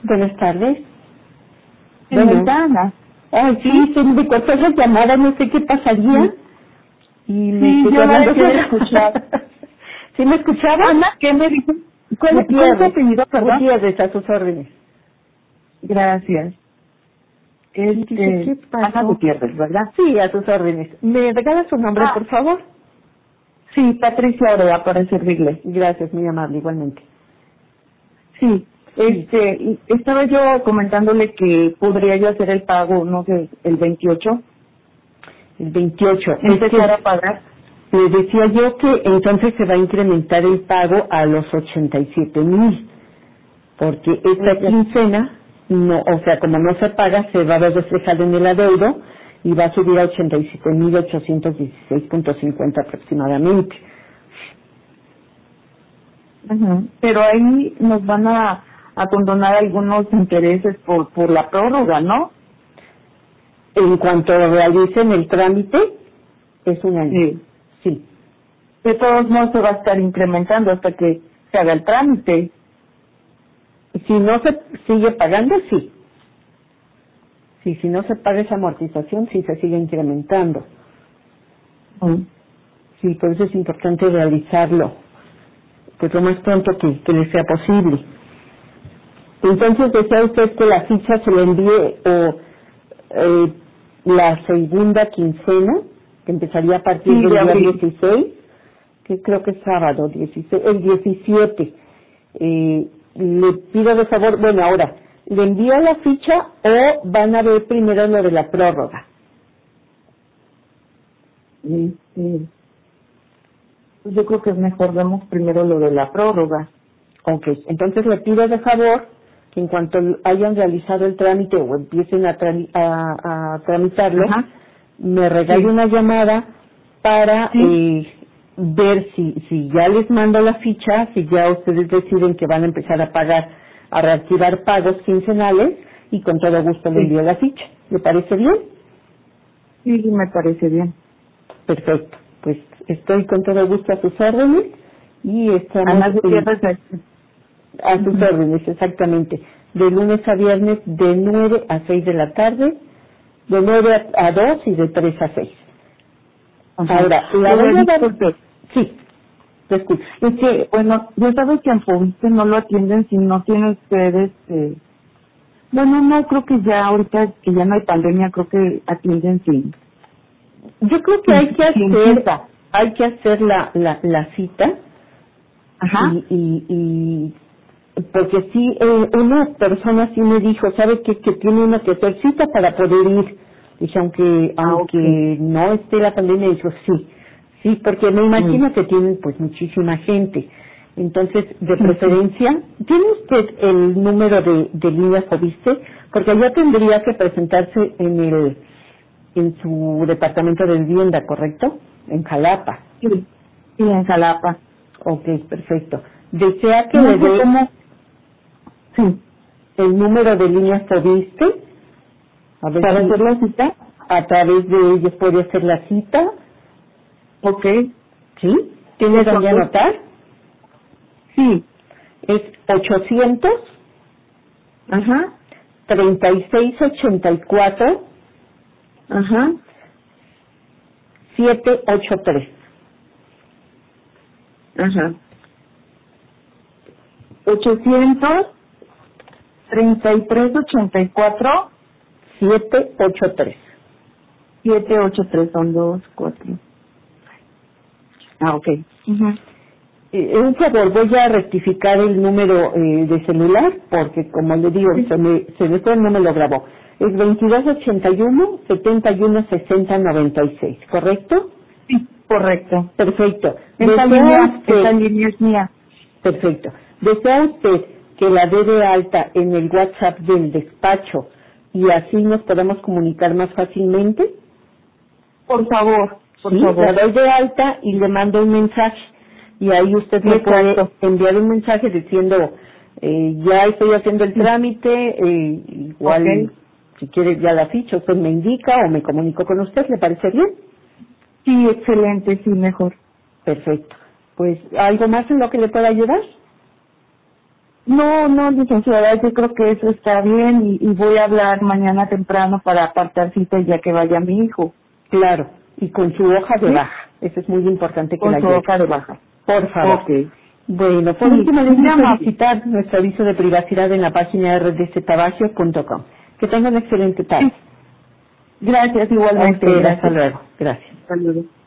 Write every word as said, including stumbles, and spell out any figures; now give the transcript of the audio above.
Buenas tardes. Bueno, Ana. Ay, sí, se me cortó la llamada, no sé qué pasaría. Sí, Y me sí quedé yo la hablando dejé de sola. escuchar. ¿Sí me escuchaba? Ana, ¿qué me dijo? ¿Cuál, ¿Cuál es tu Gutiérrez. apellido, perdón? Gutiérrez, a sus órdenes. Gracias. Y dice, ¿qué Este, pasó? Ana Gutiérrez, ¿verdad? Sí, a sus órdenes. ¿Me regala su nombre, Ah, por favor? sí, Patricia Orea, para servirle. Gracias, muy amable, igualmente. Sí, este, y estaba yo comentándole que podría yo hacer el pago, no sé, el veintiocho, El veintiocho. Es empezar que a pagar. le decía yo que entonces se va a incrementar el pago a los ochenta y siete mil, porque esta Oye, quincena, no, o sea, como no se paga, se va a ver reflejado en el adeudo y va a subir a ochenta y siete mil ochocientos dieciséis punto cincuenta aproximadamente. ujú. Pero ahí nos van a, a condonar algunos intereses por, por la prórroga, ¿no? En cuanto realicen el trámite, es un año. Sí. Sí. De todos modos se va a estar incrementando hasta que se haga el trámite. Si no se sigue pagando, sí. Sí, si no se paga esa amortización, sí se sigue incrementando. Mm. Sí, por eso es importante realizarlo, pues lo más pronto que, que le sea posible. Entonces, ¿desea usted que la ficha se le envíe o eh, la segunda quincena, que empezaría a partir Sí, del de día abril. dieciséis, que creo que es sábado, dieciséis, el diecisiete? Eh, le pido de favor, bueno, ahora, ¿le envío la ficha o van a ver primero lo de la prórroga? Este, pues yo creo que es mejor vemos primero lo de la prórroga. Ok, entonces le pido de favor que en cuanto hayan realizado el trámite o empiecen a, tra- a, a tramitarlo, Ajá. me regale Sí. una llamada para Sí. eh, ver si, si ya les mando la ficha, si ya ustedes deciden que van a empezar a pagar, a reactivar pagos quincenales, y con todo gusto le Sí. envío la ficha. ¿Le parece bien? Sí, sí, me parece bien. Perfecto. Pues estoy con todo gusto a sus órdenes y estamos Ana en, Gutiérrez. este, a sus ujú. órdenes, exactamente. De lunes a viernes de nueve a seis de la tarde, de nueve a a dos y de tres a seis. Ajá. Ahora, la Oiga, voy a dar... disculpe, Sí, te escucho. es que, bueno, yo sabes que en Fobiste no lo atienden si no tiene ustedes, este, bueno, no, creo que ya ahorita que ya no hay pandemia, creo que atienden sin, Yo creo que hay sin, que sin hacer, cita. hay que hacer la, la, la cita Ajá. y, y, y porque sí, eh, una persona sí me dijo, ¿sabe qué? Que tiene uno que hacer cita para poder ir. Dice, aunque, Ah, ok. aunque no esté la pandemia, dijo, sí, sí, porque me Mm. imagino que tienen pues muchísima gente. Entonces, de Sí, sí. preferencia, ¿tiene usted el número de, de línea Fobiste? Porque ya tendría que presentarse en el, en su departamento de vivienda, ¿correcto? En Jalapa. Sí, sí, en Jalapa. Ok, perfecto. ¿Desea que No le sé dé cómo, sí, el número de línea Fobiste? A ver para si hacer la cita. a través de ellos puede hacer la cita. Ok, ¿Sí? ¿Tiene por dónde favor. anotar? Sí, Es ochocientos ajá, treinta y seis ochenta y cuatro ajá, setecientos ochenta y tres. ajá. ochocientos treinta y tres ochenta y cuatro setecientos ochenta y tres. siete ocho tres son dos, cuatro. Ah, ok. Ujú. Eh, un favor, voy a rectificar el número eh, de celular porque, como le digo, Sí, se me, se me fue, no me lo grabó. Es veintidós ochenta y uno setenta y uno sesenta noventa y seis, ¿correcto? sí, correcto. Perfecto. Esta ¿Desea línea, esta usted, línea es mía. perfecto, desea usted que la dé de alta en el WhatsApp del despacho y así nos podemos comunicar más fácilmente? Por favor, por Sí, la favor. doy de alta y le mando un mensaje y ahí usted me puede Exacto. enviar un mensaje diciendo eh, ya estoy haciendo el Sí. trámite, eh, Ok. igual si quiere ya la ficha usted me indica o me comunico con usted, ¿le parece bien? Sí, excelente, sí, mejor. Perfecto. Pues, ¿algo más en lo que le pueda ayudar? No, no, licenciada, yo creo que eso está bien y, y voy a hablar mañana temprano para apartar cita ya que vaya mi hijo. Claro, y con su hoja de ¿Sí? baja. Eso es muy importante que Con la su lleve. hoja de baja. Por favor. Ok. Bueno, por Sí, último les muy quiero amable. solicitar nuestro aviso de privacidad en la página r d c tabagio punto com. Que tengan una excelente tarde. Sí. Gracias A igualmente. usted, hasta Gracias. luego. Gracias. Hasta luego.